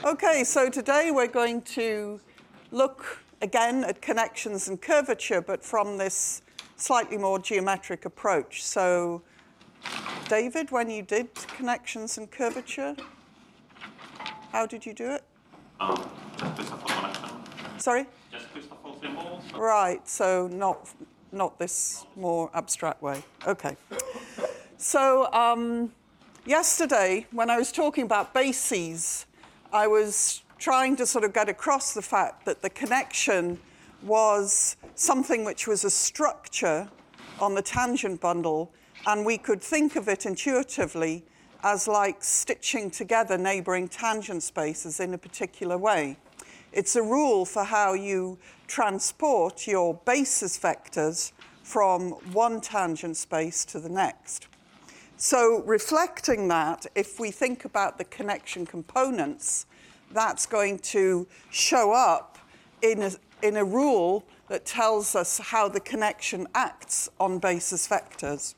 Okay, so today we're going to look again at connections and curvature, but from this slightly more geometric approach. So, David, when you did connections and curvature, how did you do it? Just Christoffel connection. Sorry? Just Christoffel symbols. Right, so not this more abstract way. Okay. So yesterday, when I was talking about bases, I was trying to sort of get across the fact that the connection was something which was a structure on the tangent bundle, and we could think of it intuitively as like stitching together neighboring tangent spaces in a particular way. It's a rule for how you transport your basis vectors from one tangent space to the next. So reflecting that, if we think about the connection components, that's going to show up in a rule that tells us how the connection acts on basis vectors.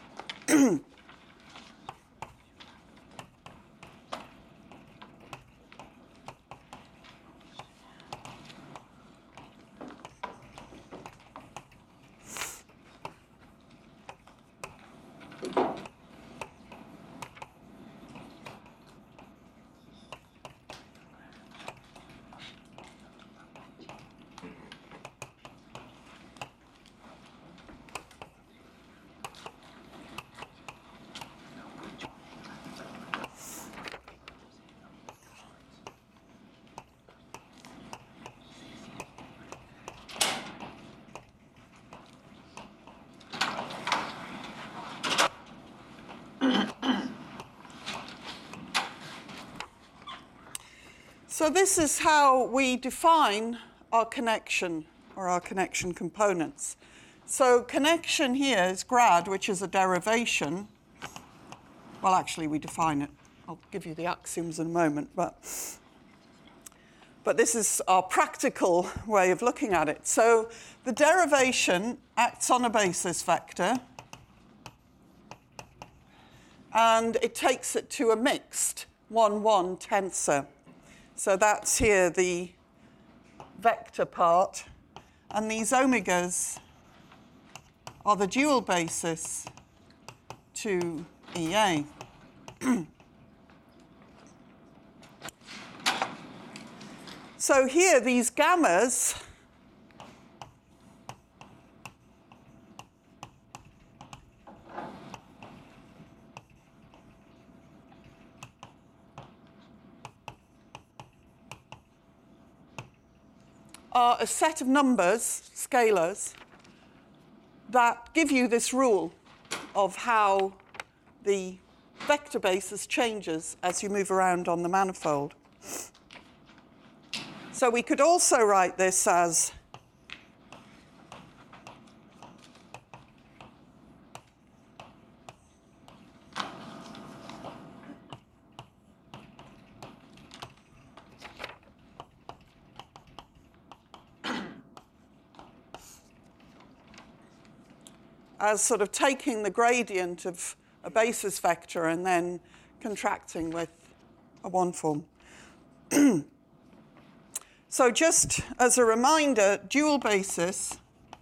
So this is how we define our connection, or our connection components. So connection here is grad, which is a derivation. Well, actually, we define it. I'll give you the axioms in a moment, but this is our practical way of looking at it. So the derivation acts on a basis vector, and it takes it to a mixed 1-1 tensor. So that's here the vector part, and these omegas are the dual basis to EA. So here, these gammas are a set of numbers, scalars, that give you this rule of how the vector basis changes as you move around on the manifold. So we could also write this as sort of taking the gradient of a basis vector and then contracting with a one form. So just as a reminder, dual basis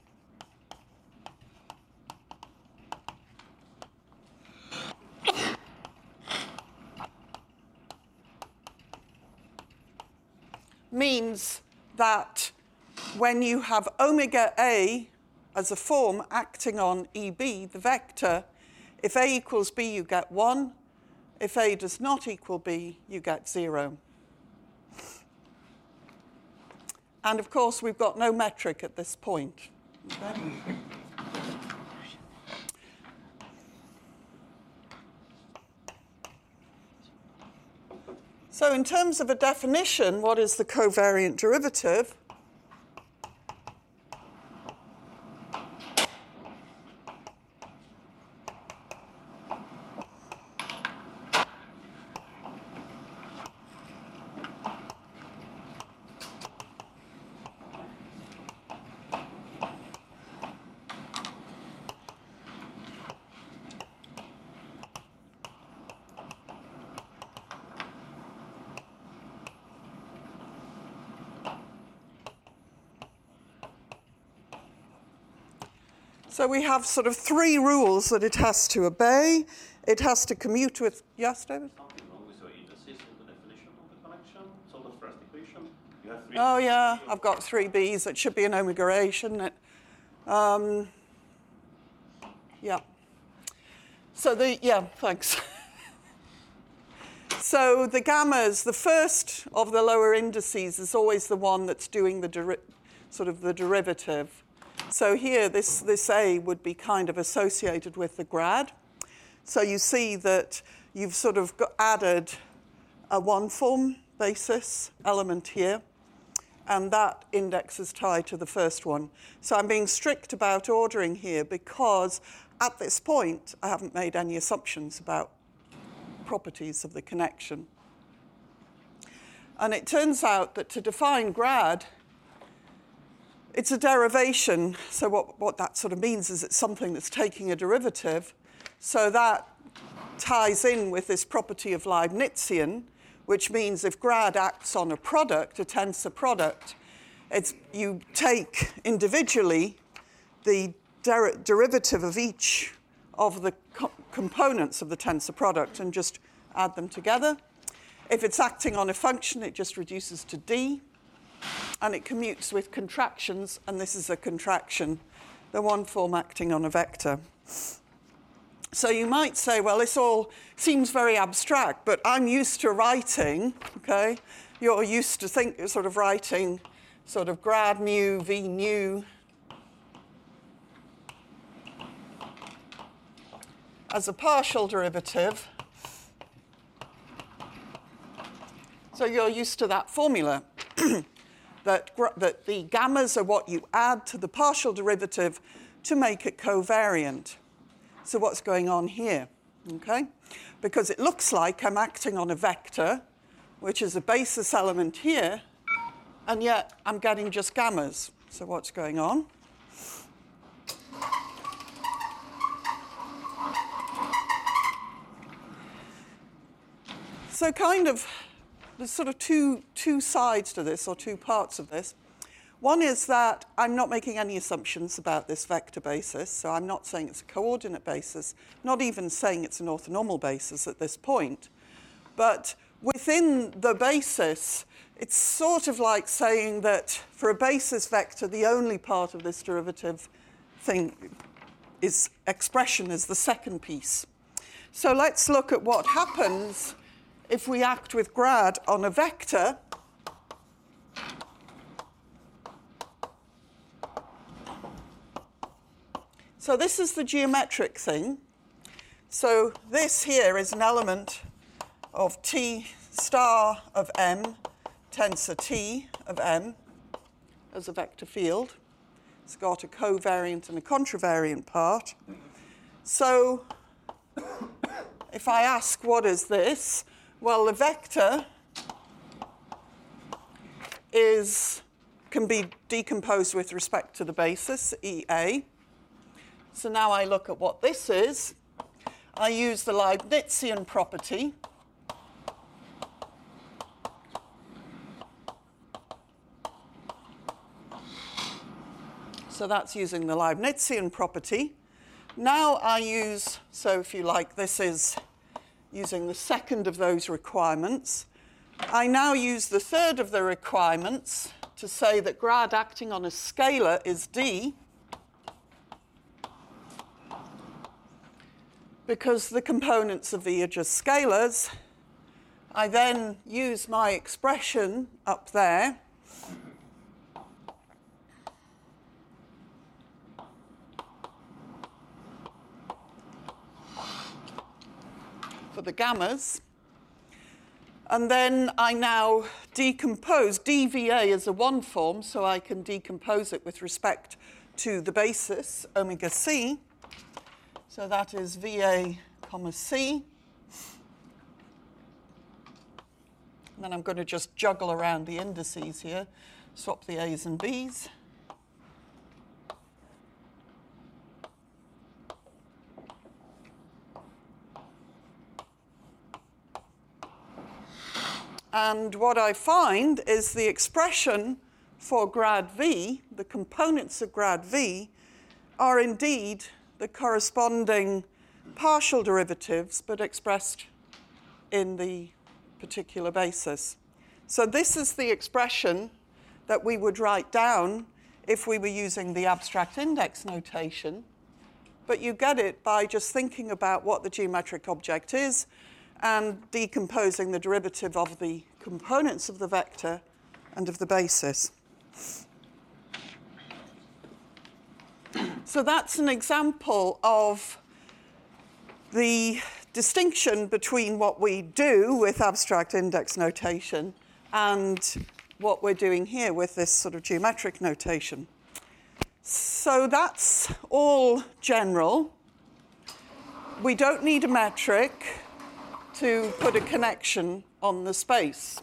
means that when you have omega A as a form acting on EB, the vector, if A equals B, you get 1. If A does not equal B, you get 0. And of course, we've got no metric at this point. Okay? So in terms of a definition, what is the covariant derivative? So we have sort of three rules that it has to obey. It has to commute with, yes, David? Something wrong with your indices in the definition of the connection. So the first equation, you have three. Oh yeah, I've got three B's. It should be an omega A, shouldn't it? Yeah. So thanks. So the gammas, the first of the lower indices is always the one that's doing the derivative. So here, this A would be kind of associated with the grad. So you see that you've sort of added a one-form basis element here, and that index is tied to the first one. So I'm being strict about ordering here because at this point, I haven't made any assumptions about properties of the connection. And it turns out that to define grad, it's a derivation. So what that sort of means is it's something that's taking a derivative. So that ties in with this property of Leibnizian, which means if grad acts on a product, a tensor product, you take individually the derivative of each of the components of the tensor product and just add them together. If it's acting on a function, it just reduces to D, and it commutes with contractions, and this is a contraction, the one form acting on a vector. So you might say, well, this all seems very abstract, but I'm used to writing, okay? You're used to writing sort of grad mu, V nu, as a partial derivative. So you're used to that formula, that the gammas are what you add to the partial derivative to make it covariant. So what's going on here, okay? Because it looks like I'm acting on a vector, which is a basis element here, and yet I'm getting just gammas. So what's going on? So there's sort of two sides to this, or two parts of this. One is that I'm not making any assumptions about this vector basis, so I'm not saying it's a coordinate basis, not even saying it's an orthonormal basis at this point. But within the basis, it's sort of like saying that for a basis vector, the only part of this derivative expression is the second piece. So let's look at what happens if we act with grad on a vector. So this is the geometric thing. So this here is an element of T star of M, tensor T of M, as a vector field. It's got a covariant and a contravariant part. So if I ask what is this, well, the vector can be decomposed with respect to the basis, EA. So now I look at what this is. I use the Leibnizian property. So that's using the Leibnizian property. Now I use, so if you like, this is using the second of those requirements. I now use the third of the requirements to say that grad acting on a scalar is D, because the components of V are just scalars. I then use my expression up there for the gammas. And then I now decompose. DVA is a one form, so I can decompose it with respect to the basis, omega C. So that is VA, comma C. And then I'm going to just juggle around the indices here, swap the A's and B's. And what I find is the expression for grad V, the components of grad V, are indeed the corresponding partial derivatives, but expressed in the particular basis. So this is the expression that we would write down if we were using the abstract index notation. But you get it by just thinking about what the geometric object is and decomposing the derivative of the components of the vector and of the basis. So that's an example of the distinction between what we do with abstract index notation and what we're doing here with this sort of geometric notation. So that's all general. We don't need a metric to put a connection on the space.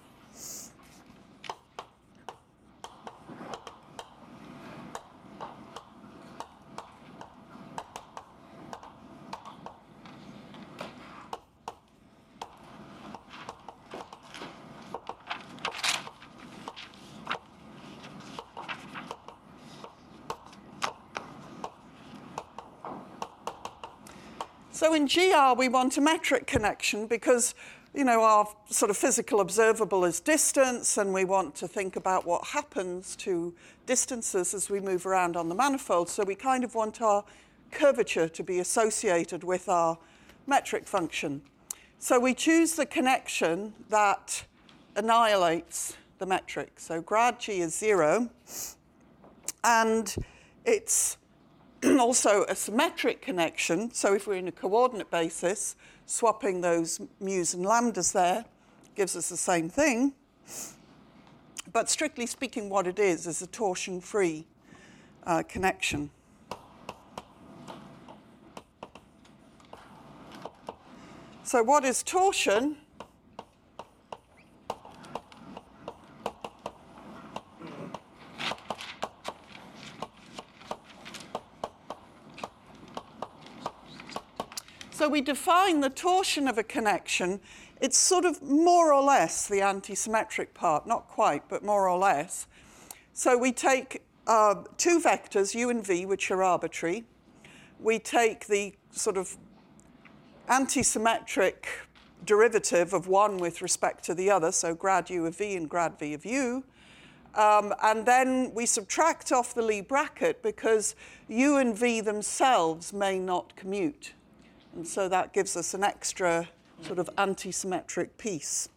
So in GR, we want a metric connection because, you know, our sort of physical observable is distance, and we want to think about what happens to distances as we move around on the manifold. So we kind of want our curvature to be associated with our metric function. So we choose the connection that annihilates the metric. So grad G is 0, and it's also a symmetric connection. So if we're in a coordinate basis, swapping those mu's and lambdas there gives us the same thing. But strictly speaking, what it is a torsion-free connection. So what is torsion? So we define the torsion of a connection. It's sort of more or less the antisymmetric part, not quite, but more or less. So we take two vectors, u and v, which are arbitrary. We take the sort of antisymmetric derivative of one with respect to the other, so grad u of v and grad v of u. And then we subtract off the Lie bracket because u and v themselves may not commute. And so that gives us an extra sort of antisymmetric piece.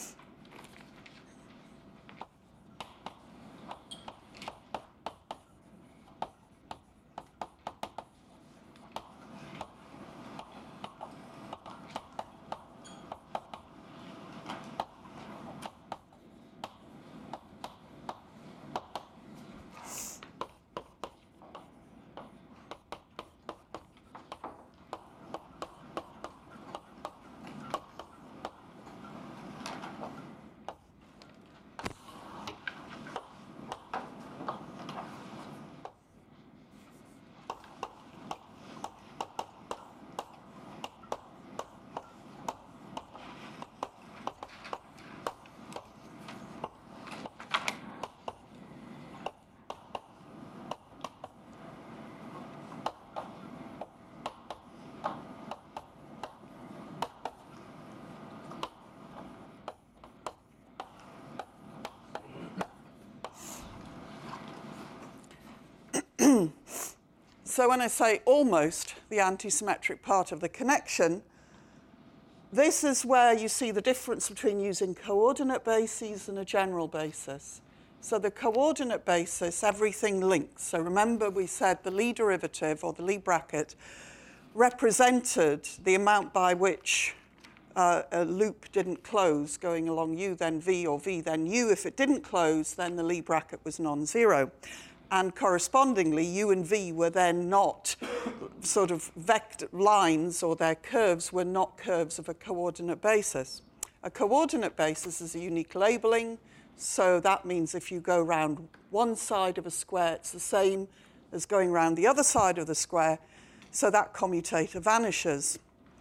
So when I say almost the antisymmetric part of the connection, this is where you see the difference between using coordinate bases and a general basis. So the coordinate basis, everything links. So remember we said the Lie derivative, or the Lie bracket, represented the amount by which a loop didn't close going along u then v or v then u. If it didn't close, then the Lie bracket was non-zero. And correspondingly, u and v were then not sort of vector lines, or their curves were not curves of a coordinate basis. A coordinate basis is a unique labeling, so that means if you go around one side of a square, it's the same as going around the other side of the square, so that commutator vanishes.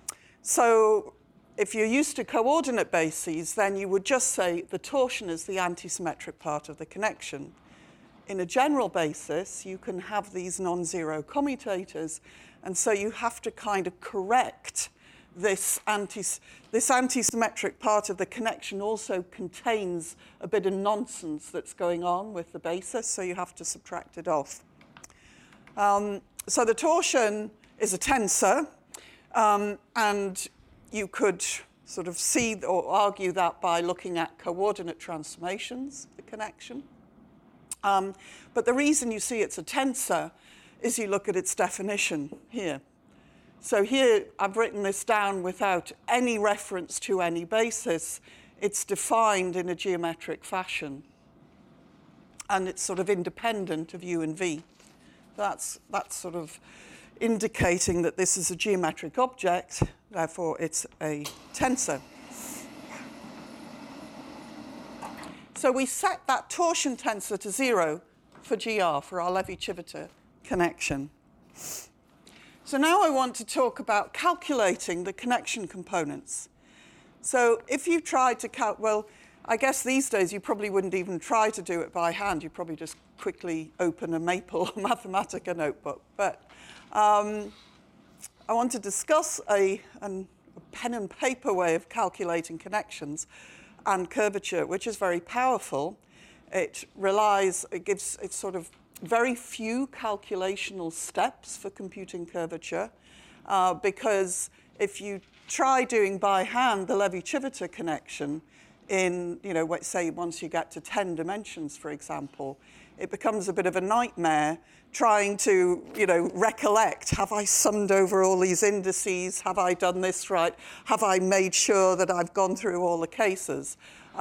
So if you're used to coordinate bases, then you would just say the torsion is the antisymmetric part of the connection. in a general basis, you can have these non-zero commutators, and so you have to kind of correct this anti-symmetric part of the connection also contains a bit of nonsense that's going on with the basis, so you have to subtract it off. So the torsion is a tensor, and you could sort of see or argue that by looking at coordinate transformations, the connection. But the reason you see it's a tensor is you look at its definition here. So here I've written this down without any reference to any basis. It's defined in a geometric fashion. And it's sort of independent of U and V. That's sort of indicating that this is a geometric object, therefore it's a tensor. So we set that torsion tensor to 0 for GR, for our Levi-Civita connection. So now I want to talk about calculating the connection components. So if you tried to well, I guess these days you probably wouldn't even try to do it by hand. You'd probably just quickly open a Maple Mathematica notebook. But I want to discuss a pen and paper way of calculating connections and curvature, which is very powerful. It's sort of very few calculational steps for computing curvature, because if you try doing by hand the Levi-Civita connection in, say once you get to 10 dimensions, for example, it becomes a bit of a nightmare trying to, recollect, have I summed over all these indices? Have I done this right? Have I made sure that I've gone through all the cases?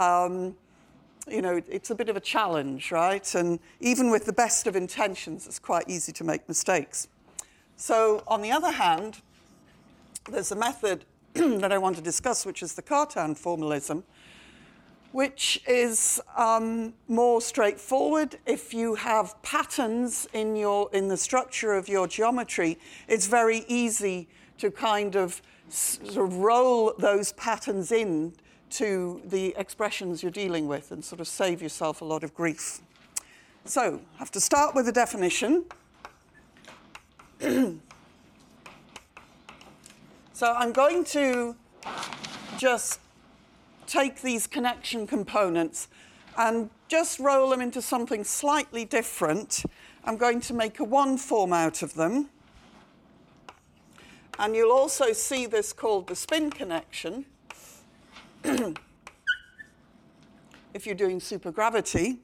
It's a bit of a challenge, right? And even with the best of intentions, it's quite easy to make mistakes. So on the other hand, there's a method that I want to discuss, which is the Cartan formalism, which is more straightforward. If you have patterns in the structure of your geometry, it's very easy to kind of sort of roll those patterns in to the expressions you're dealing with and sort of save yourself a lot of grief. So I have to start with a definition. So I'm going to just take these connection components and just roll them into something slightly different. I'm going to make a one form out of them. And you'll also see this called the spin connection if you're doing supergravity.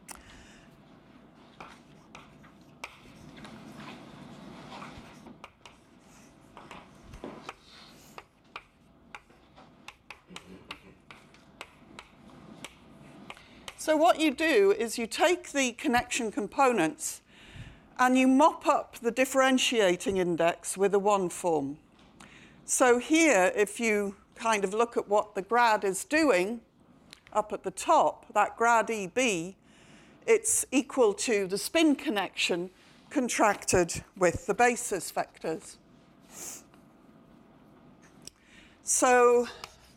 So what you do is you take the connection components and you mop up the differentiating index with a one form. So here, if you kind of look at what the grad is doing up at the top, that grad EB, it's equal to the spin connection contracted with the basis vectors. So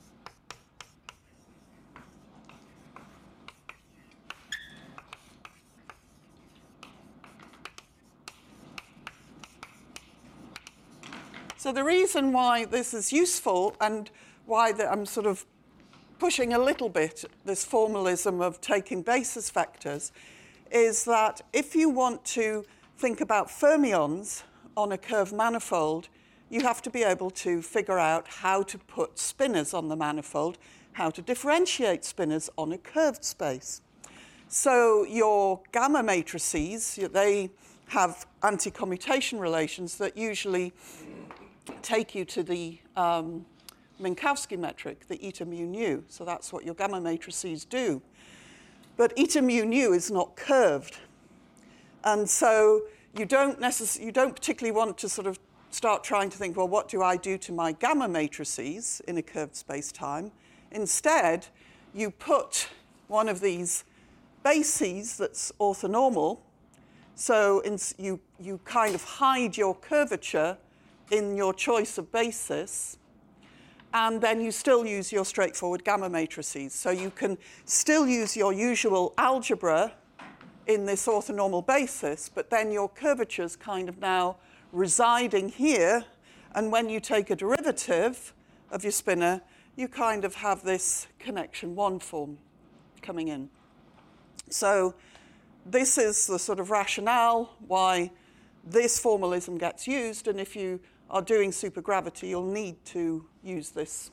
the reason why this is useful and why I'm sort of pushing a little bit this formalism of taking basis vectors is that if you want to think about fermions on a curved manifold, you have to be able to figure out how to put spinors on the manifold, how to differentiate spinors on a curved space. So your gamma matrices, they have anti-commutation relations that usually take you to the Minkowski metric, the eta mu nu. So that's what your gamma matrices do. But eta mu nu is not curved. And so you don't particularly want to sort of start trying to think, well, what do I do to my gamma matrices in a curved space-time? Instead, you put one of these bases that's orthonormal. So you kind of hide your curvature in your choice of basis, and then you still use your straightforward gamma matrices. So you can still use your usual algebra in this orthonormal basis, but then your curvature's kind of now residing here, and when you take a derivative of your spinor, you kind of have this connection 1 form coming in. So this is the sort of rationale why this formalism gets used, and if you are doing supergravity, you'll need to use this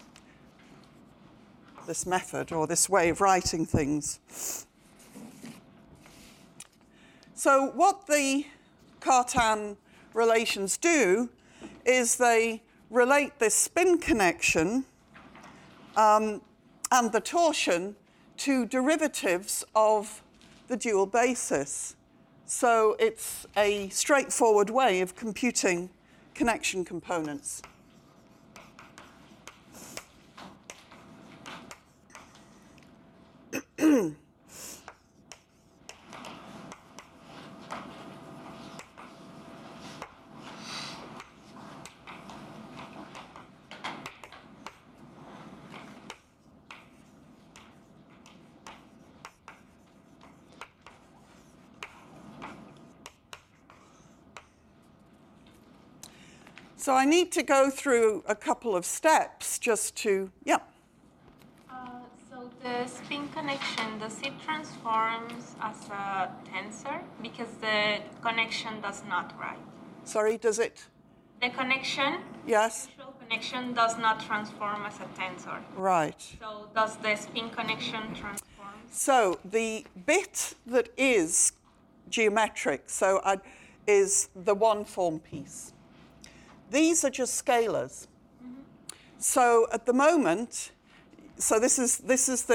method or this way of writing things. So what the Cartan relations do is they relate this spin connection and the torsion to derivatives of the dual basis. So it's a straightforward way of computing connection components. So I need to go through a couple of steps just to, yeah. So the spin connection, does it transforms as a tensor? Because the connection does not, right? Sorry, does it? The connection, Yes. the usual connection does not transform as a tensor. Right. So does the spin connection transform? So the bit that is geometric, is the 1 form piece. These are just scalars. Mm-hmm. So at the moment, so this is this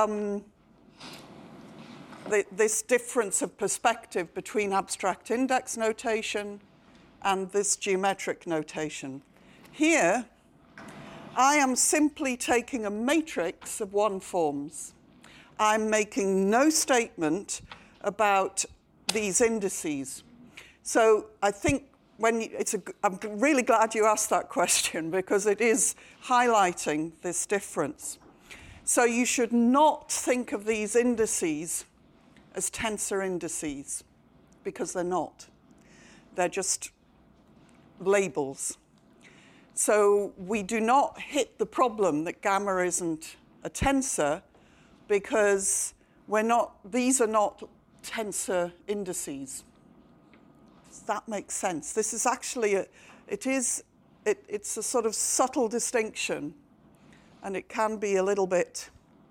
difference of perspective between abstract index notation and this geometric notation. Here, I am simply taking a matrix of 1 forms. I'm making no statement about these indices. So I think I'm really glad you asked that question because it is highlighting this difference. So you should not think of these indices as tensor indices because they're not. They're just labels. So we do not hit the problem that gamma isn't a tensor because these are not tensor indices. Does that make sense? This is actually it's a sort of subtle distinction, and it can be a little bit,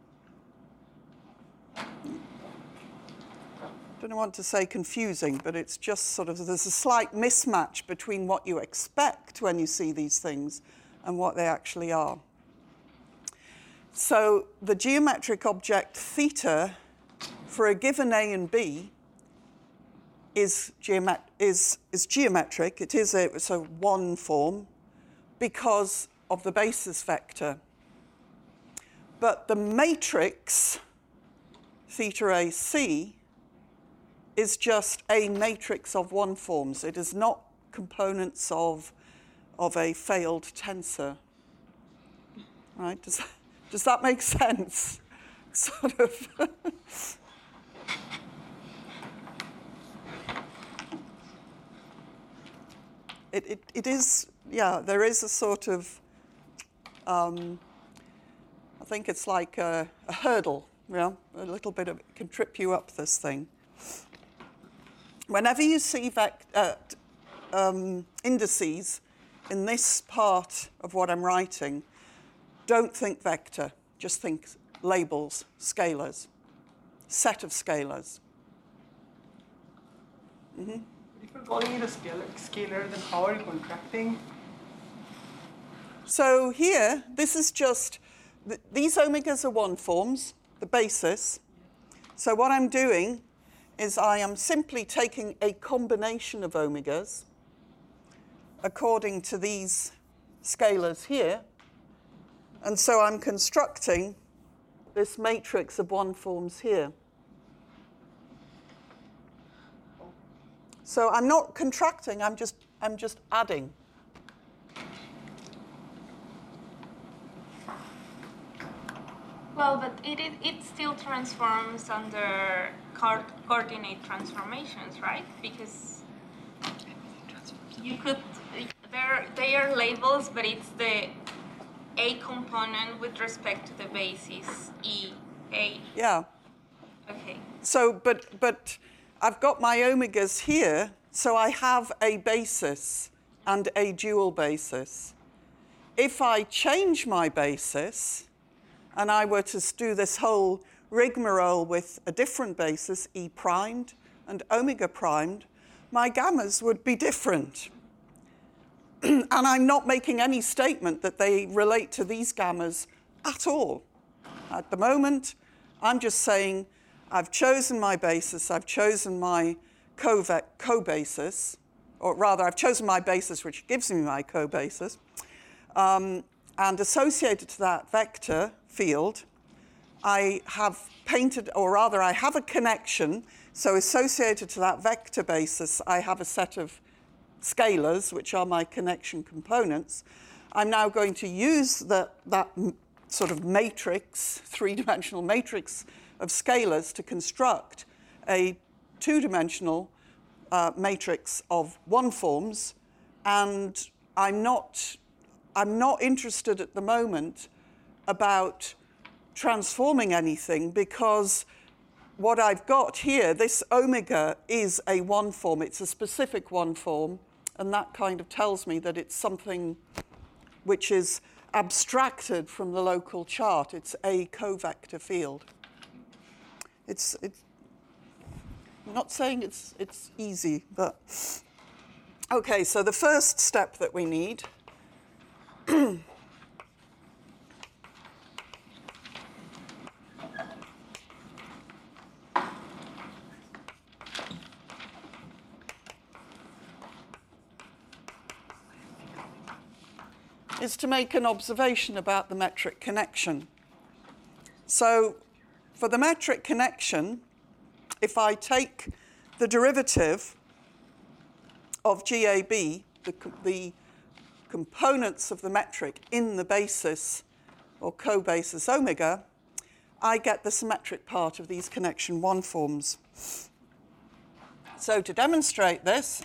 I don't want to say confusing, but it's just sort of, there's a slight mismatch between what you expect when you see these things and what they actually are. So the geometric object theta for a given A and B is geometric. It's a 1 form because of the basis vector. But the matrix theta AC is just a matrix of 1 forms. It is not components of a failed tensor. Right? Does that make sense? Sort of. It is, yeah, there is a sort of, I think it's like a hurdle, a little bit of it can trip you up this thing. Whenever you see indices in this part of what I'm writing, don't think vector, just think labels, scalars, set of scalars. Mm-hmm. If you're calling it a scalar, then how are you contracting? So here, this is just, these omegas are 1 forms, the basis. So what I'm doing is I am simply taking a combination of omegas according to these scalars here. And so I'm constructing this matrix of 1 forms here. So I'm not contracting, I'm just adding. Well, but it still transforms under coordinate transformations, right? Because you could, they are labels, but it's the A component with respect to the basis E, A. Yeah. Okay. So, but I've got my omegas here, so I have a basis and a dual basis. If I change my basis, and I were to do this whole rigmarole with a different basis, E primed and omega primed, my gammas would be different. And I'm not making any statement that they relate to these gammas at all. At the moment, I'm just saying I've chosen my basis, I've chosen my co-basis, or rather I've chosen my basis which gives me my co-basis, and associated to that vector field, I have painted, or rather I have a connection, so associated to that vector basis, I have a set of scalars, which are my connection components. I'm now going to use that sort of matrix, three-dimensional matrix of scalars to construct a two-dimensional matrix of one forms, and I'm not interested at the moment about transforming anything, because what I've got here, this omega is a one form, it's a specific one form, and that kind of tells me that it's something which is abstracted from the local chart. It's a covector field. I'm not saying it's easy, but okay, so the first step that we need is to make an observation about the metric connection. So for the metric connection, if I take the derivative of GAB, the components of the metric in the basis or co-basis omega, I get the symmetric part of these connection one forms. So to demonstrate this,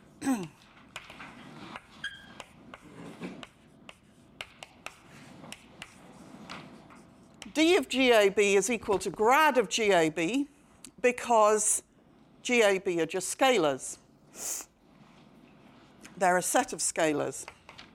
D of GAB is equal to grad of GAB, because GAB are just scalars. They're a set of scalars.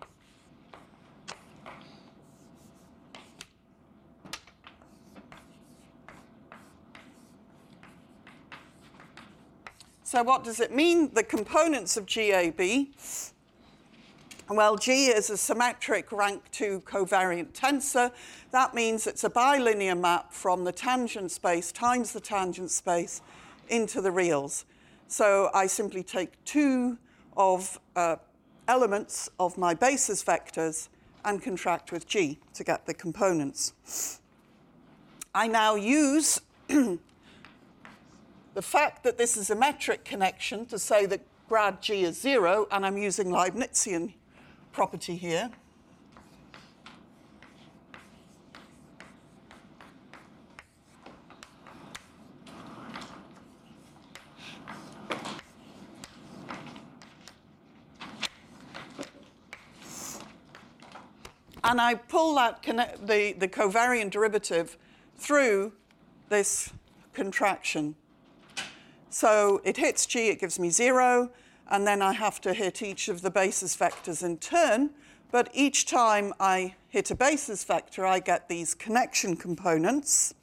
So what does it mean? The components of GAB. Well, G is a symmetric rank 2 covariant tensor. That means it's a bilinear map from the tangent space times the tangent space into the reals. So I simply take two of elements of my basis vectors and contract with G to get the components. I now use the fact that this is a metric connection to say that grad G is 0, and I'm using Leibnizian property here. And I pull that the covariant derivative through this contraction. So it hits G, it gives me 0, and then I have to hit each of the basis vectors in turn. But each time I hit a basis vector, I get these connection components.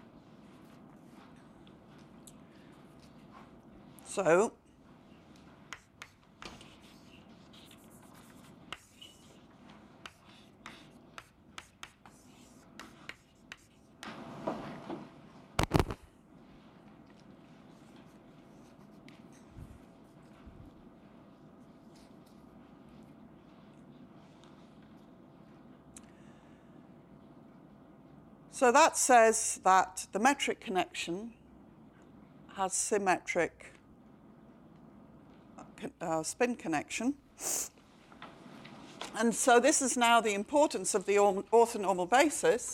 So So that says that the metric connection has symmetric spin connection. And so this is now the importance of the orthonormal basis.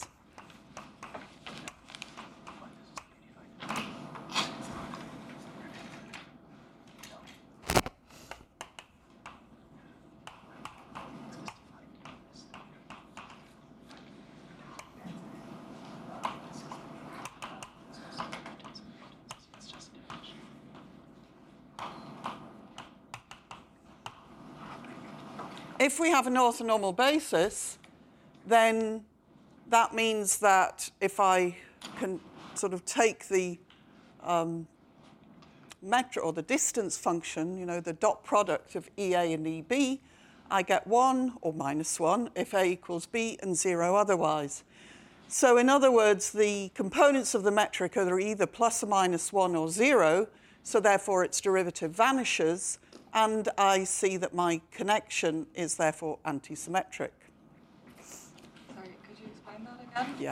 If we have an orthonormal basis, then that means that if I can sort of take the metric or the distance function, you know, the dot product of EA and EB, I get 1 or minus 1 if A equals B and 0 otherwise. So in other words, the components of the metric are either plus or minus 1 or 0, so therefore its derivative vanishes, and I see that my connection is therefore antisymmetric. Sorry, could you explain that again?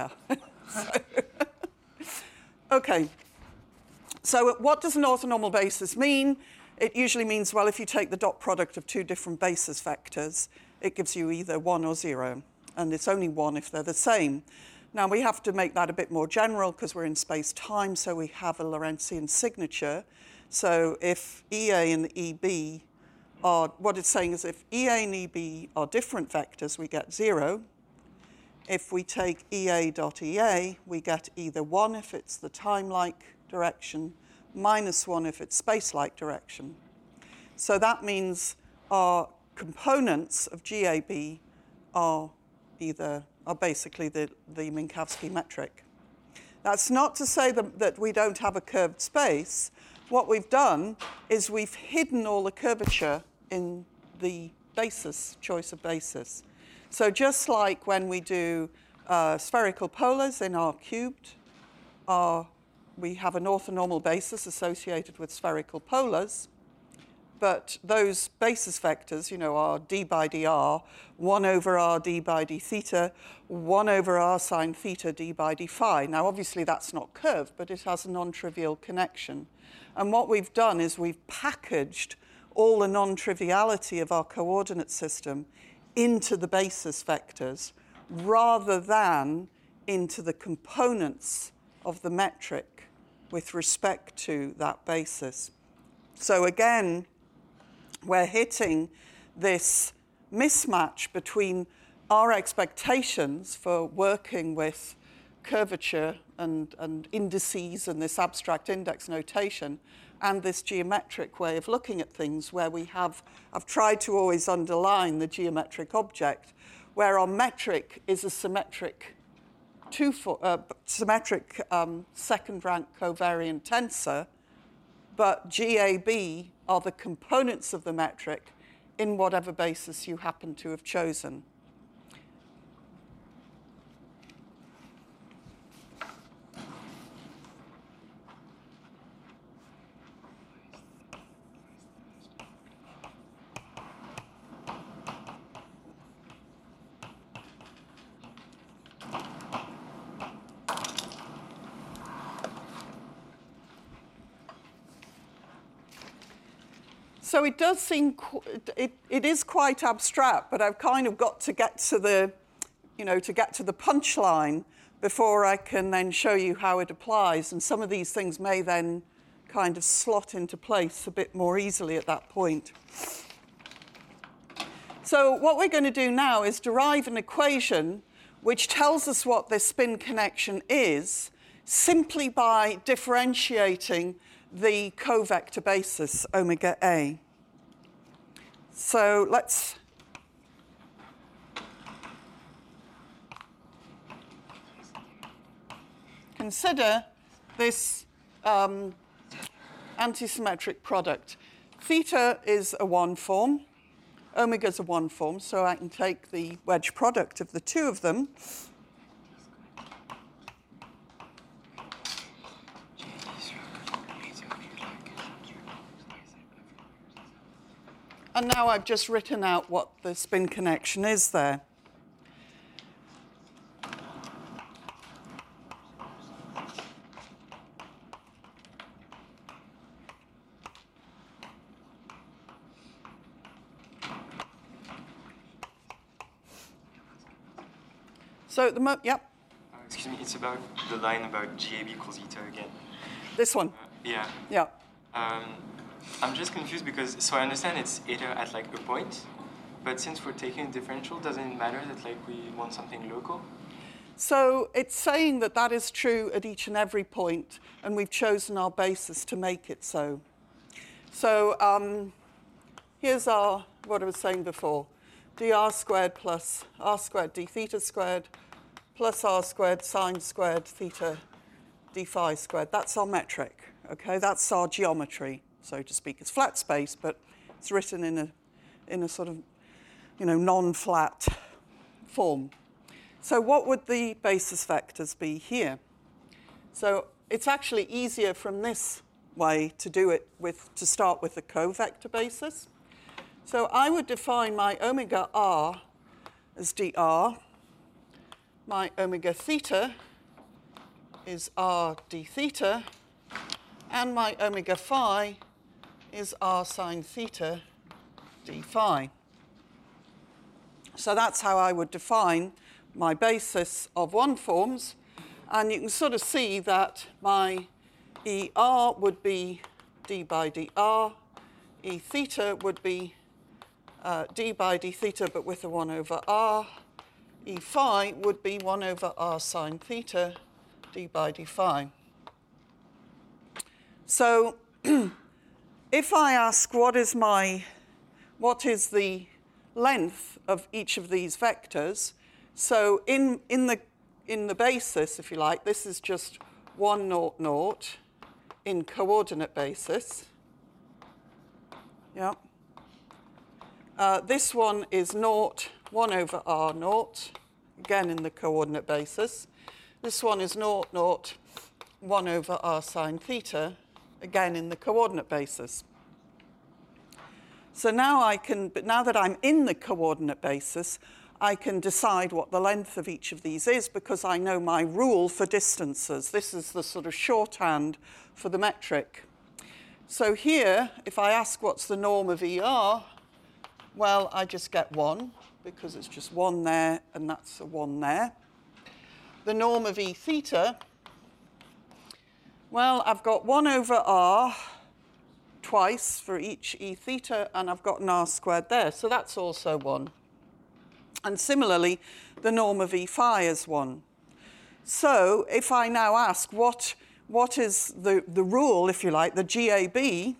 Yeah. Okay. So what does an orthonormal basis mean? It usually means, well, if you take the dot product of two different basis vectors, it gives you either 1 or 0, and it's only 1 if they're the same. Now, we have to make that a bit more general because we're in space-time, so we have a Lorentzian signature. So if EA and EB are, what it's saying is if EA and EB are different vectors, we get 0. If we take EA dot EA, we get either 1 if it's the time-like direction, minus 1 if it's space-like direction. So that means our components of GAB are basically the Minkowski metric. That's not to say that we don't have a curved space. What we've done is we've hidden all the curvature in the basis, choice of basis. So just like when we do spherical polars in R cubed, we have an orthonormal basis associated with spherical polars, but those basis vectors, you know, are d by dr, 1 over r d by d theta, 1 over r sine theta d by d phi. Now, obviously, that's not curved, but it has a non-trivial connection. And what we've done is we've packaged all the non-triviality of our coordinate system into the basis vectors rather than into the components of the metric with respect to that basis. So again, we're hitting this mismatch between our expectations for working with curvature and indices and this abstract index notation and this geometric way of looking at things where I've tried to always underline the geometric object, where our metric is a symmetric second-rank covariant tensor, but GAB are the components of the metric in whatever basis you happen to have chosen. So it does seem, it is quite abstract, but I've kind of got to get to the, to get to the punchline before I can then show you how it applies. And some of these things may then kind of slot into place a bit more easily at that point. So what we're going to do now is derive an equation which tells us what this spin connection is simply by differentiating the covector basis, omega A. So let's consider this antisymmetric product. Theta is a 1 form, omega is a 1 form, so I can take the wedge product of the two of them. And now I've just written out what the spin connection is there. So at the yep, Excuse me, it's about the line about GAB equals eta again. this one. Yeah. Yeah. I'm just confused because, so I understand it's eta at like a point, but since we're taking a differential, doesn't it matter that like we want something local? So it's saying that that is true at each and every point, and we've chosen our basis to make it so. So here's what I was saying before. dr squared plus r squared d theta squared plus r squared sine squared theta d phi squared. That's our metric, okay? That's our geometry, so to speak. It's flat space, but it's written in a sort of, non-flat form. So what would the basis vectors be here? So it's actually easier from this way to do it to start with the covector basis. So I would define my omega r as dr, my omega theta is r d theta, and my omega phi is r sine theta d phi. So that's how I would define my basis of one forms, and you can sort of see that my ER would be d by dr, E theta would be d by d theta, but with a 1 over r, E phi would be 1 over r sine theta, d by d phi. So if I ask what is the length of each of these vectors, so in the basis, if you like, this is just 1, 0, 0 in coordinate basis. Yeah. This one is 0, 1 over r 0, again in the coordinate basis. This one is 0, 0, 1 over r sine theta, again in the coordinate basis. So now now that I'm in the coordinate basis, I can decide what the length of each of these is because I know my rule for distances. This is the sort of shorthand for the metric. So here, if I ask what's the norm of ER, well, I just get 1 because it's just 1 there and that's a 1 there. The norm of E theta, well, I've got 1 over r twice for each E theta, and I've got an r squared there, so that's also 1. And similarly, the norm of E phi is 1. So if I now ask what is the rule, if you like, the GAB,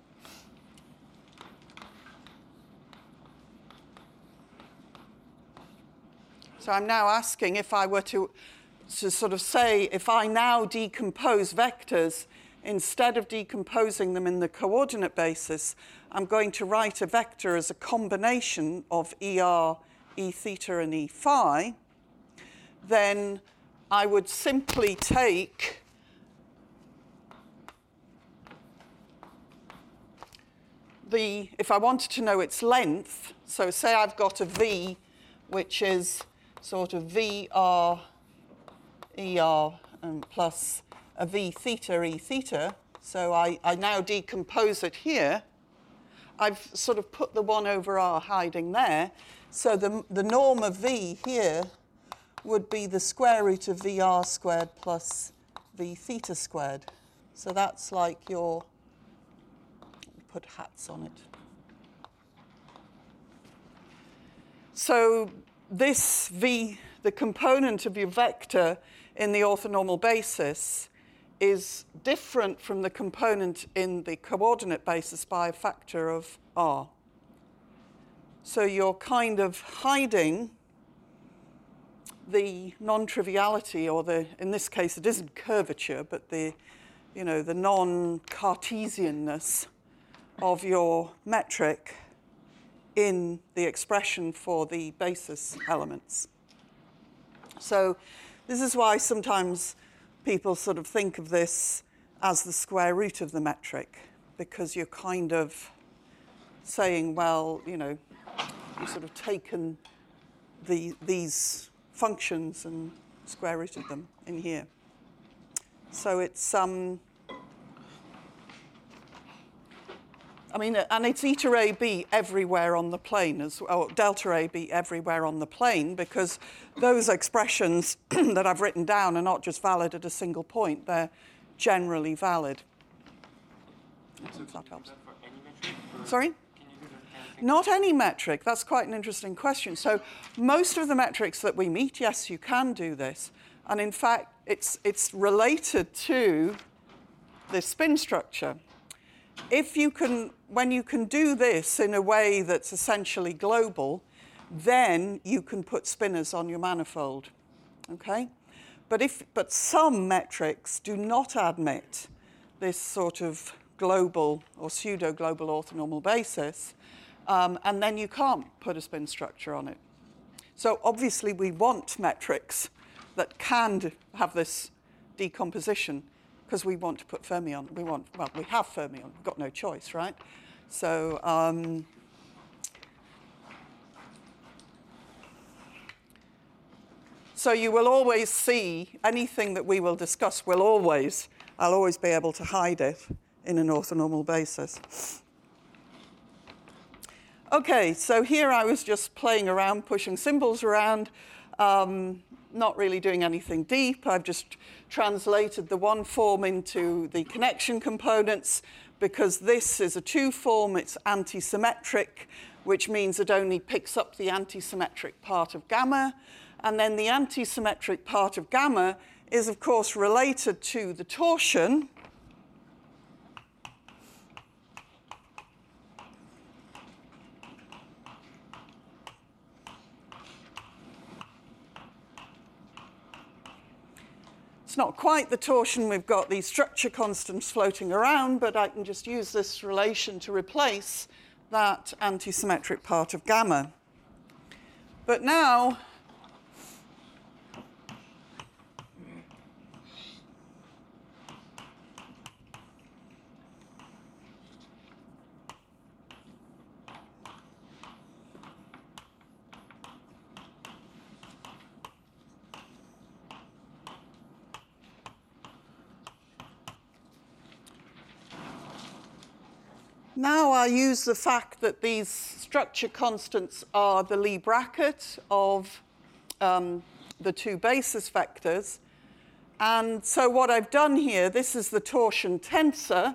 so I'm now asking if I were to sort of say, if I now decompose vectors, instead of decomposing them in the coordinate basis, I'm going to write a vector as a combination of ER, E theta, and E phi, then I would simply take if I wanted to know its length, so say I've got a V, which is sort of VR, ER, and plus a V theta, E theta. So I now decompose it here. I've sort of put the 1 over r hiding there. So the norm of V here would be the square root of VR squared plus V theta squared. So that's like your, put hats on it. So this V, the component of your vector in the orthonormal basis, is different from the component in the coordinate basis by a factor of r. So you're kind of hiding the non-triviality, or in this case, it isn't curvature, but the non-Cartesianness of your metric in the expression for the basis elements. So this is why sometimes people sort of think of this as the square root of the metric, because you're kind of saying, well, you've sort of taken these functions and square rooted them in here. So it's I mean, and it's eta AB everywhere on the plane, or delta AB everywhere on the plane, because those expressions that I've written down are not just valid at a single point, they're generally valid. So If that helps. for any metric? Or Sorry? Can you do that anything? Not any metric. That's quite an interesting question. So most of the metrics that we meet, yes, you can do this. And in fact, it's related to the spin structure. If you can, when you can do this in a way that's essentially global, then you can put spinners on your manifold, okay? But some metrics do not admit this sort of global or pseudo-global orthonormal basis, and then you can't put a spin structure on it. So obviously we want metrics that can have this decomposition, because we want to put fermion. We have fermion. We've got no choice, right? So so you will always see anything that we will discuss. I'll always be able to hide it in an orthonormal basis. Okay, so here I was just playing around, pushing symbols around. Not really doing anything deep. I've just translated the one form into the connection components. Because this is a two form, it's antisymmetric, which means it only picks up the antisymmetric part of gamma. And then the antisymmetric part of gamma is, of course, related to the torsion. It's not quite the torsion. We've got these structure constants floating around, but I can just use this relation to replace that antisymmetric part of gamma. But now, I use the fact that these structure constants are the Lie bracket of the two basis vectors. And so what I've done here, this is the torsion tensor.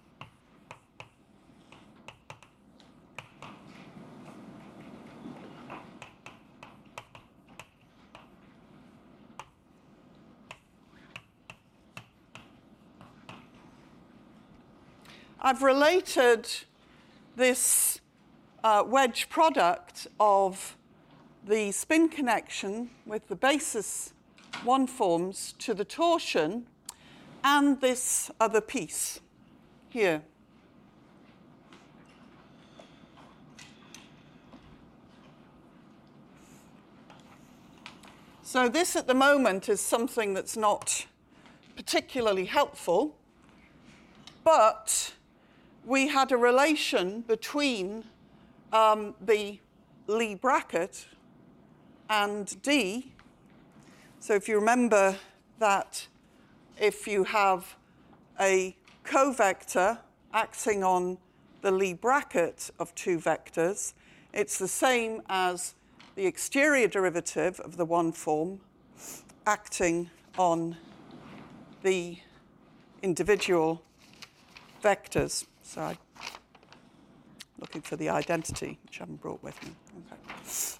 I've related this wedge product of the spin connection with the basis one forms to the torsion and this other piece here. So this at the moment is something that's not particularly helpful, but we had a relation between the Lie bracket and D. So if you remember that if you have a covector acting on the Lie bracket of two vectors, it's the same as the exterior derivative of the one form acting on the individual vectors. So I'm looking for the identity, which I haven't brought with me. Okay.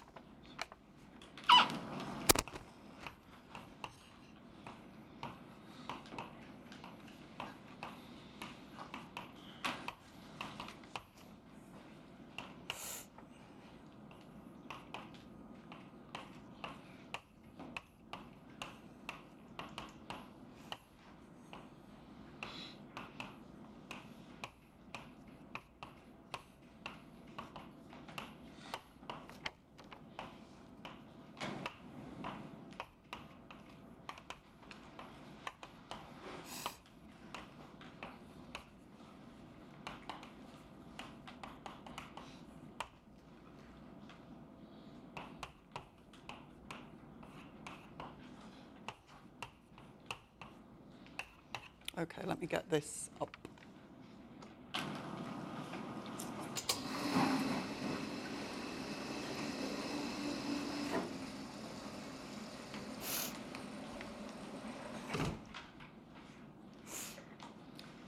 Okay, let me get this up.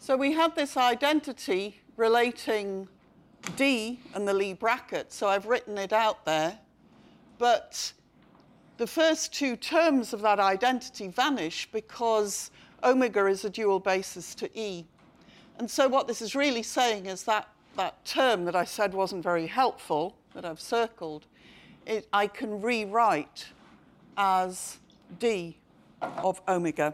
So we had this identity relating D and the Lie bracket, so I've written it out there. But the first two terms of that identity vanish because omega is a dual basis to E. And so what this is really saying is that that term that I said wasn't very helpful, that I've circled, I can rewrite as D of omega.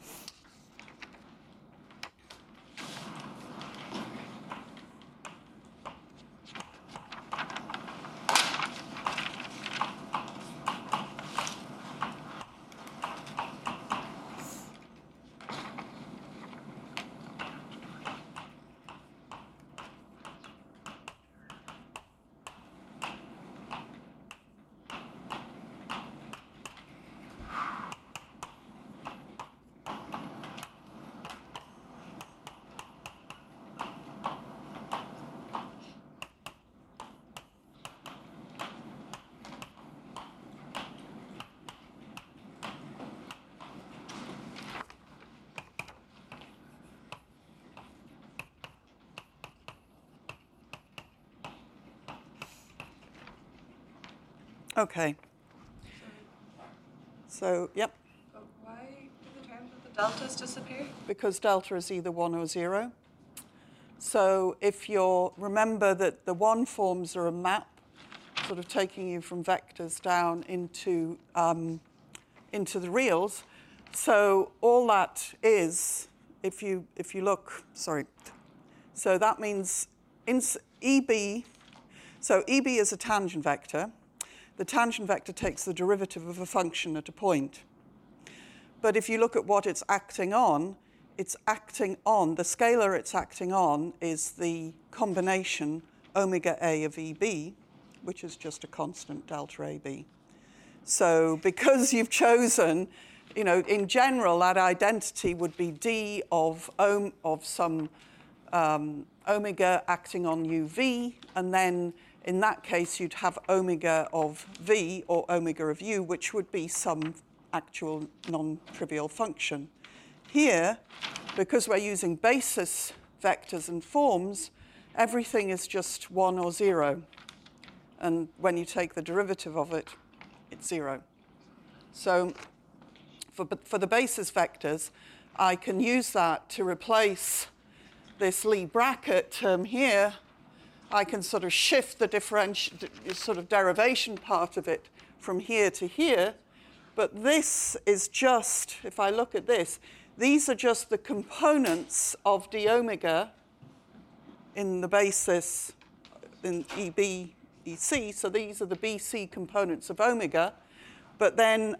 Okay. So, yep. But why do the terms with the deltas disappear? Because delta is either 1 or 0. So if you're, remember that the 1 forms are a map, sort of taking you from vectors down into the reals. So all that is, if you look, sorry. So that means EB, so EB is a tangent vector. The tangent vector takes the derivative of a function at a point. But if you look at what it's acting on, the scalar it's acting on is the combination omega A of EB, which is just a constant delta AB. So because you've chosen, in general, that identity would be D of some omega acting on UV, and then in that case, you'd have omega of V or omega of U, which would be some actual non-trivial function. Here, because we're using basis vectors and forms, everything is just 1 or 0. And when you take the derivative of it, it's 0. So for the basis vectors, I can use that to replace this Lie bracket term here. I can sort of shift the sort of derivation part of it from here to here. But this is just, if I look at this, these are just the components of d omega in the basis in EB, EC. So these are the BC components of omega. But then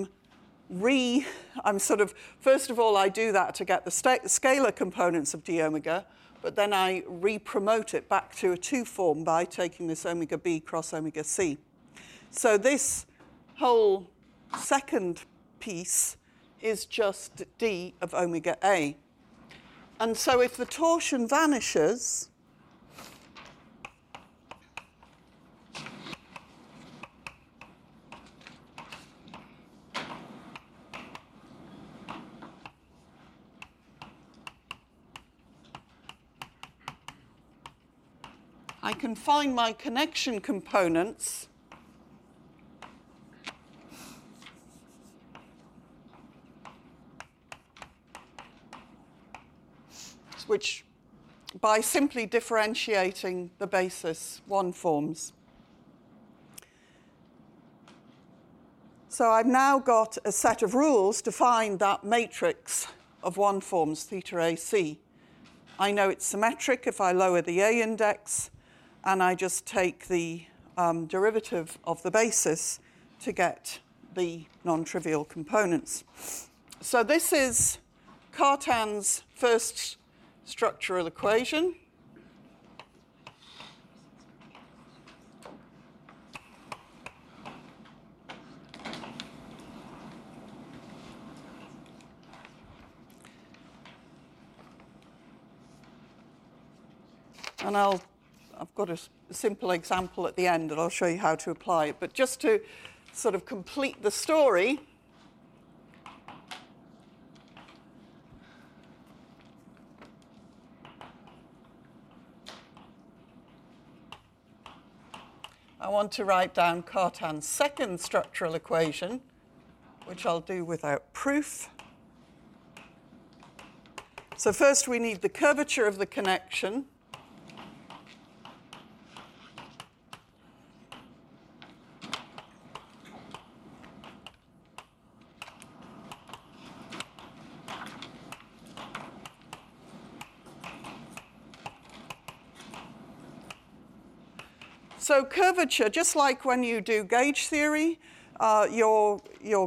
first of all, I do that to get the scalar components of d omega. But then I re-promote it back to a 2 form by taking this omega B cross omega C. So this whole second piece is just D of omega A. And so if the torsion vanishes, I can find my connection components which by simply differentiating the basis 1 forms. So I've now got a set of rules to find that matrix of 1 forms, theta AC. I know it's symmetric if I lower the A index, and I just take the derivative of the basis to get the non-trivial components. So this is Cartan's first structural equation. And I've got a simple example at the end, and I'll show you how to apply it. But just to sort of complete the story, I want to write down Cartan's second structural equation, which I'll do without proof. So first we need the curvature of the connection. So curvature, just like when you do gauge theory, sorry,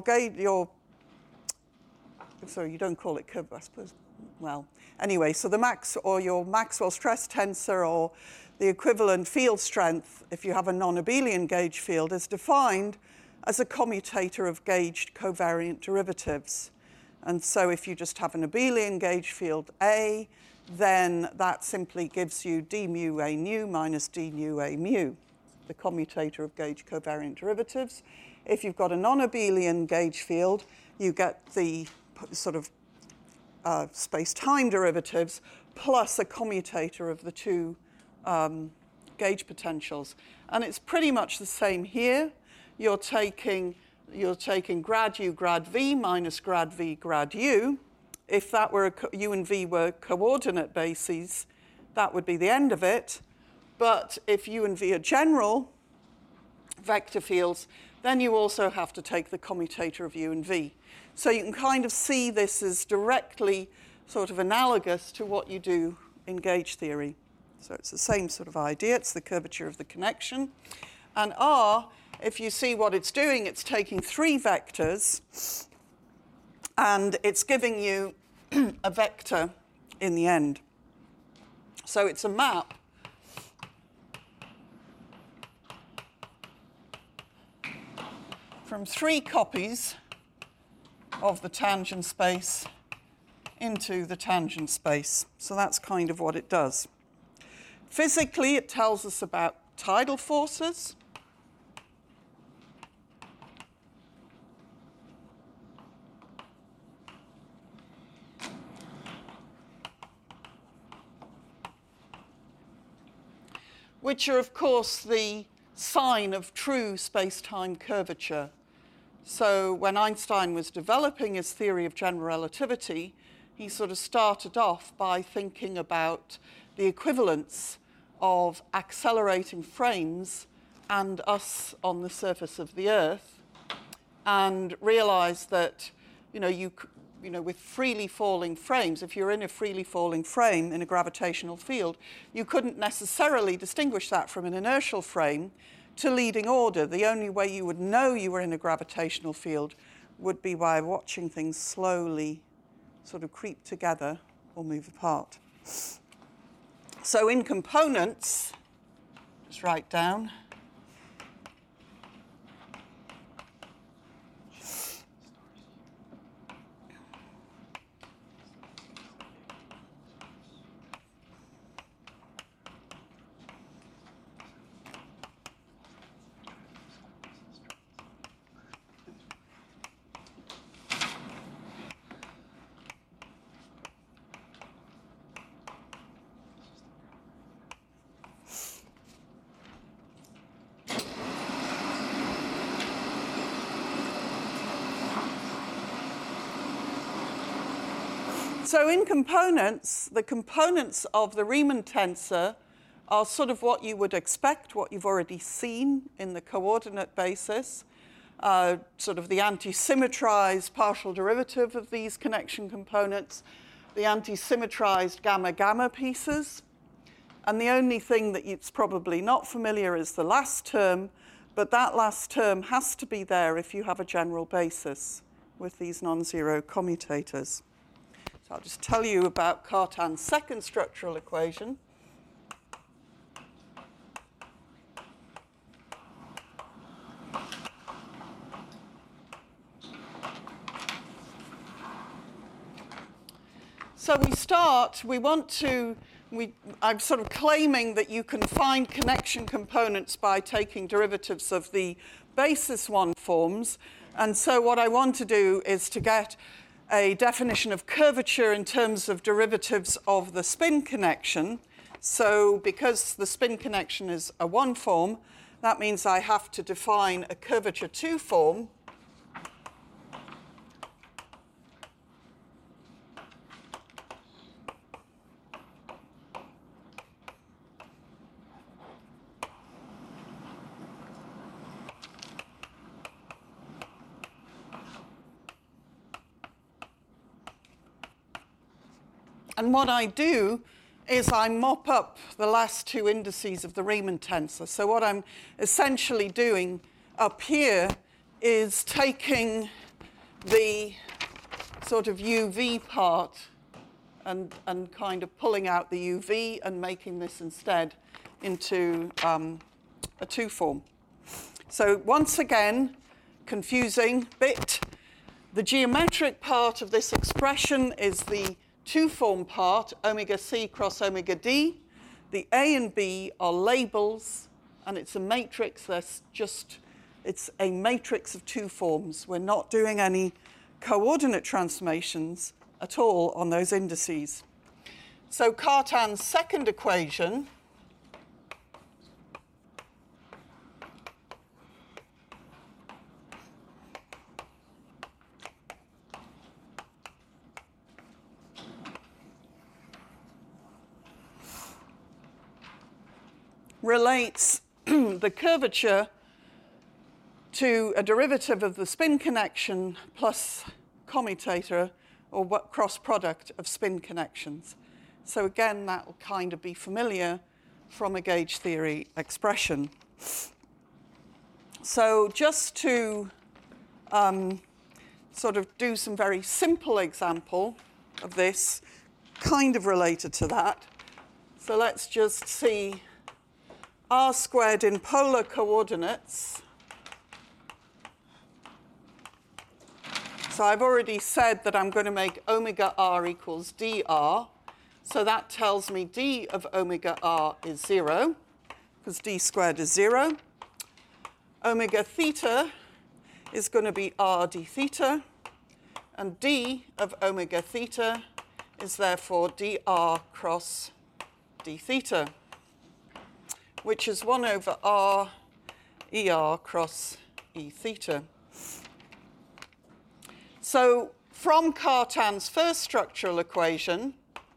you don't call it curve, I suppose. Well, anyway, so your Maxwell stress tensor or the equivalent field strength, if you have a non-abelian gauge field, is defined as a commutator of gauged covariant derivatives. And so if you just have an abelian gauge field A, then that simply gives you d mu A nu minus d nu A mu, the commutator of gauge covariant derivatives. If you've got a non-abelian gauge field, you get the sort of space-time derivatives plus a commutator of the two gauge potentials. And it's pretty much the same here. You're taking grad u grad v minus grad v grad u. If that were u and v were coordinate bases, that would be the end of it. But if u and v are general vector fields, then you also have to take the commutator of u and v. So you can kind of see this as directly sort of analogous to what you do in gauge theory. So it's the same sort of idea. It's the curvature of the connection. And R, if you see what it's doing, it's taking three vectors and it's giving you a vector in the end. So it's a map from three copies of the tangent space into the tangent space. So that's kind of what it does. Physically, it tells us about tidal forces. Which are, of course, the sign of true space-time curvature. So when Einstein was developing his theory of general relativity, he sort of started off by thinking about the equivalence of accelerating frames and us on the surface of the Earth, and realized that, with freely falling frames, if you're in a freely falling frame in a gravitational field, you couldn't necessarily distinguish that from an inertial frame to leading order. The only way you would know you were in a gravitational field would be by watching things slowly sort of creep together or move apart. So in components, just write down. So in components, the components of the Riemann tensor are sort of what you would expect, what you've already seen in the coordinate basis, sort of the anti-symmetrized partial derivative of these connection components, the anti-symmetrized gamma-gamma pieces. And the only thing that it's probably not familiar is the last term, but that last term has to be there if you have a general basis with these non-zero commutators. So I'll just tell you about Cartan's second structural equation. So I'm sort of claiming that you can find connection components by taking derivatives of the basis one forms. And so what I want to do is to get a definition of curvature in terms of derivatives of the spin connection. So because the spin connection is a one form, That means I have to define a curvature 2 form. And what I do is I mop up the last 2 indices of the Riemann tensor. So what I'm essentially doing up here is taking the sort of UV part and kind of pulling out the UV and making this instead into a 2 form. So once again, confusing bit. The geometric part of this expression is the 2 form part, omega c cross omega d. The A and B are labels, and it's a matrix. It's a matrix of 2 forms. We're not doing any coordinate transformations at all on those indices. So Cartan's second equation relates the curvature to a derivative of the spin connection plus commutator or cross product of spin connections. So again, that will kind of be familiar from a gauge theory expression. So just to sort of do some very simple example of this, kind of related to that. So let's just see r squared in polar coordinates. So I've already said that I'm going to make omega r equals dr. So that tells me d of omega r is 0, because d squared is 0. Omega theta is going to be r d theta, and d of omega theta is therefore dr cross d theta, which is 1 over r er cross e theta. So from Cartan's first structural equation,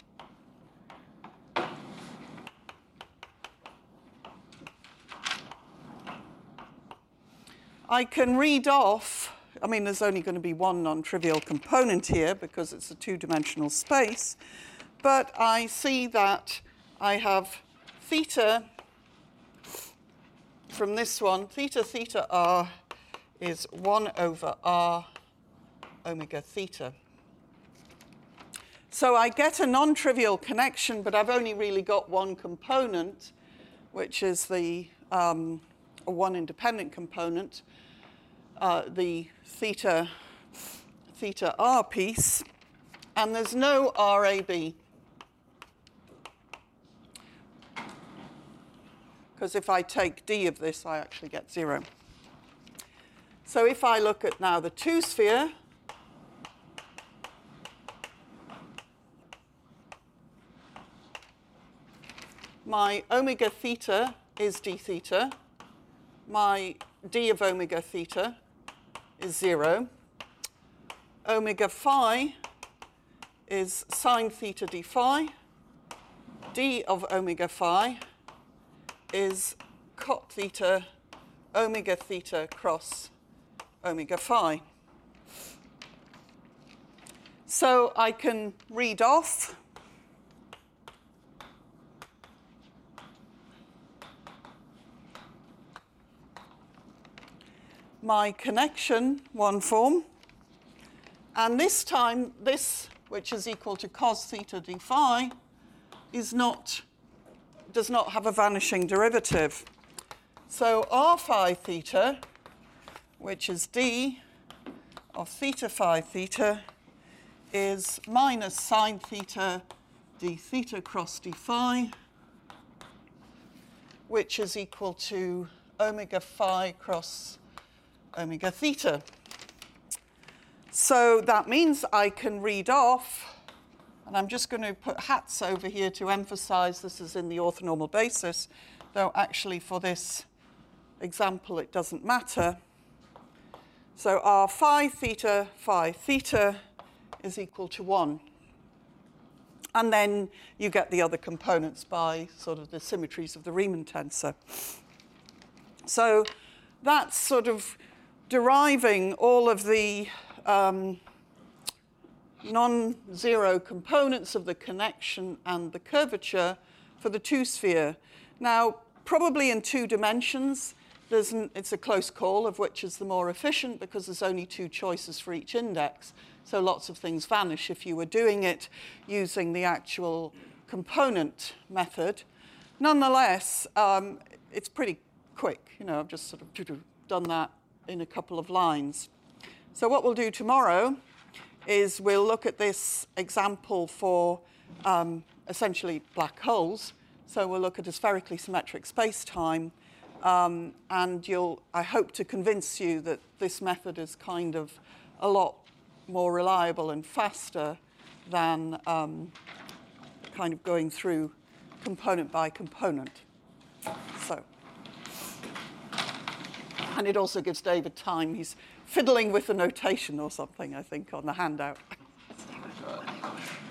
I can read off, I mean, there's only going to be one non-trivial component here because it's a 2-dimensional space, but I see that I have theta from this one, theta theta r is 1 over r omega theta. So I get a non-trivial connection, but I've only really got one component, which is the one independent component, the theta r piece, and there's no RAB. Because if I take d of this, I actually get 0. So if I look at now the 2-sphere, my omega theta is d theta. My d of omega theta is 0. Omega phi is sine theta d phi. D of omega phi is cot theta omega theta cross omega phi. So I can read off my connection, one form, and this time this, which is equal to cos theta d phi, does not have a vanishing derivative. So r phi theta, which is d of theta phi theta, is minus sine theta d theta cross d phi, which is equal to omega phi cross omega theta. So that means I can read off, and I'm just going to put hats over here to emphasize this is in the orthonormal basis, though actually for this example, it doesn't matter. So our phi theta is equal to 1. And then you get the other components by sort of the symmetries of the Riemann tensor. So that's sort of deriving all of the non-zero components of the connection and the curvature for the two-sphere. Now, probably in 2 dimensions, it's a close call of which is the more efficient because there's only 2 choices for each index. So lots of things vanish if you were doing it using the actual component method. Nonetheless, it's pretty quick. You know, I've just sort of done that in a couple of lines. So what we'll do tomorrow is we'll look at this example for essentially black holes. So we'll look at a spherically symmetric space-time, and I hope to convince you that this method is kind of a lot more reliable and faster than kind of going through component by component. So, and it also gives David time. He's fiddling with the notation or something, I think, on the handout.